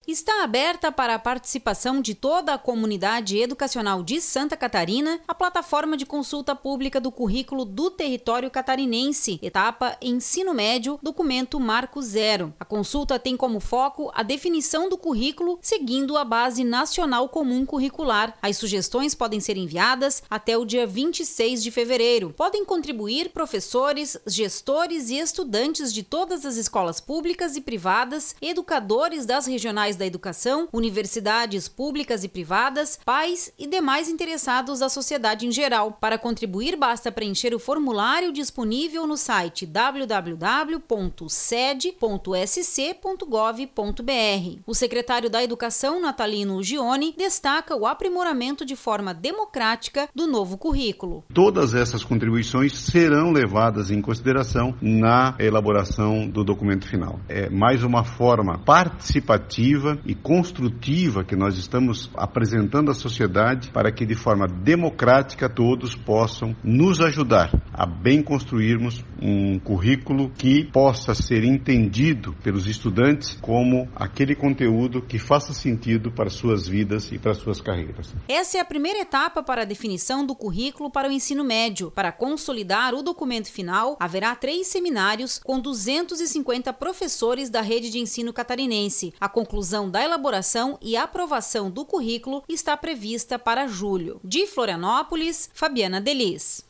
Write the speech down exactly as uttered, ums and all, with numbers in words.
Está aberta para a participação de toda a comunidade educacional de Santa Catarina a plataforma de consulta pública do currículo do território catarinense, etapa Ensino Médio, documento Marco Zero. A consulta tem como foco a definição do currículo seguindo a Base Nacional Comum Curricular. As sugestões podem ser enviadas até o dia vinte e seis de fevereiro. Podem contribuir professores, gestores e estudantes de todas as escolas públicas e privadas, educadores das regionais da educação, universidades públicas e privadas, pais e demais interessados da sociedade em geral. Para contribuir, basta preencher o formulário disponível no site w w w ponto sede ponto s c ponto gov ponto b r. O secretário da Educação, Natalino Gione, destaca o aprimoramento de forma democrática do novo currículo. Todas essas contribuições serão levadas em consideração na elaboração do documento final. É mais uma forma participativa e construtiva que nós estamos apresentando à sociedade para que de forma democrática todos possam nos ajudar a bem construirmos um currículo que possa ser entendido pelos estudantes como aquele conteúdo que faça sentido para suas vidas e para suas carreiras. Essa é a primeira etapa para a definição do currículo para o ensino médio. Para consolidar o documento final, haverá três seminários com duzentos e cinquenta professores da rede de ensino catarinense. A conclusão da elaboração e aprovação do currículo está prevista para julho. De Florianópolis, Fabiana Delis.